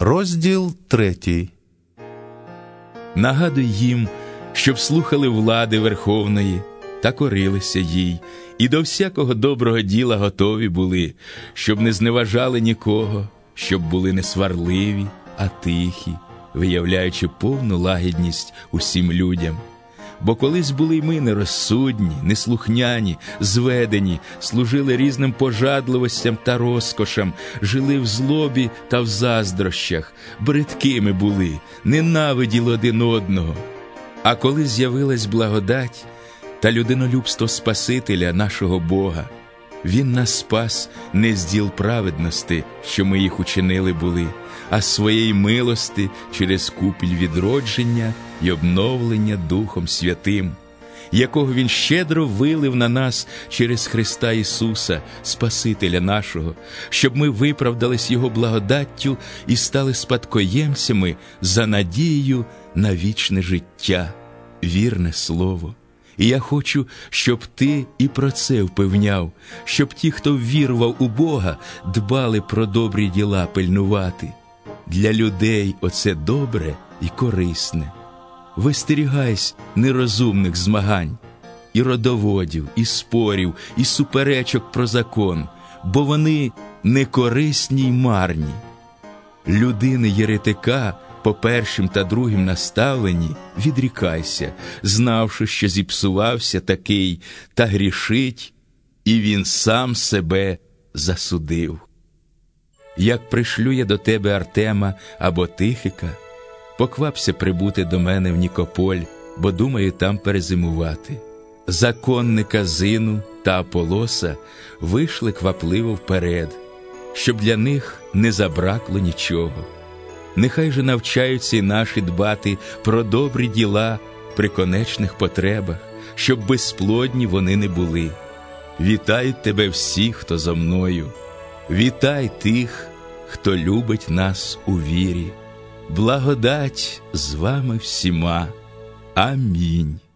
Розділ 3. Нагадуй їм, щоб слухали влади верховної та корилися їй, і до всякого доброго діла готові були, щоб не зневажали нікого, щоб були не сварливі, а тихі, виявляючи повну лагідність усім людям. Бо колись були й ми нерозсудні, неслухняні, зведені, служили різним пожадливостям та розкошам, жили в злобі та в заздрощах, бридкими були, ненавиділи один одного. А коли з'явилась благодать та людинолюбство Спасителя нашого Бога, Він нас спас не з діл праведності, що ми їх учинили були, а своєї милости через купіль відродження й обновлення Духом Святим, якого Він щедро вилив на нас через Христа Ісуса, Спасителя нашого, щоб ми виправдались Його благодаттю і стали спадкоємцями за надією на вічне життя, вірне слово. І я хочу, щоб ти і про це впевняв, щоб ті, хто ввірував у Бога, дбали про добрі діла пильнувати. Для людей оце добре і корисне. Вистерігайся нерозумних змагань, і родоводів, і спорів, і суперечок про закон, бо вони некорисні й марні. Людини єретика по першим та другим наставленні відрікайся, знавши, що зіпсувався такий, та грішить, і він сам себе засудив. Як пришлю я до тебе Артема або Тихика, поквапся прибути до мене в Нікополь, бо думаю там перезимувати. Законника Зину та Аполоса вийшли квапливо вперед, щоб для них не забракло нічого. Нехай же навчаються й наші дбати про добрі діла при конечних потребах, щоб безплодні вони не були. Вітають тебе всі, хто зо мною. Вітай тих, хто любить нас у вірі. Благодать з вами всіма. Амінь.